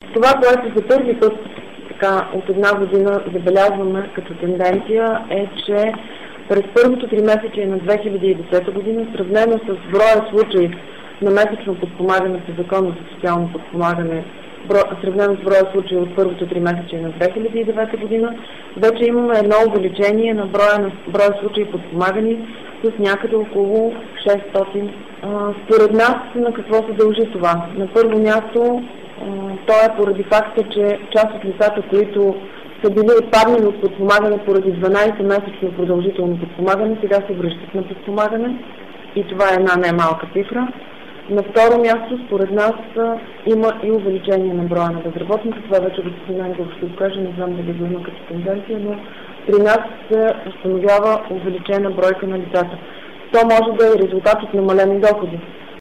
Това, което за първи път така, от една година забелязваме като тенденция е, че през първото тримесечие на 2010 година, сравнено с броя случаи на месечно подпомагане по Закона за социално подпомагане, сравнено с броя случаи от първото тримесечие на 2009 година, вече имаме едно увеличение на броя случаи подпомагани с някъде около 600. Според нас на какво се дължи това? На първо място, то е поради факта, че част от лицата, които са били отпаднали от подпомагане поради 12-месечно продължително подпомагане, сега се връщат на подпомагане и това е една немалка цифра. На второ място, според нас, има и увеличение на броя на безработните. Това вече господин Ангелов ще го каже, не знам дали го има като тенденция, но при нас се установява увеличена бройка на лицата. То може да е резултат от намалени доходи.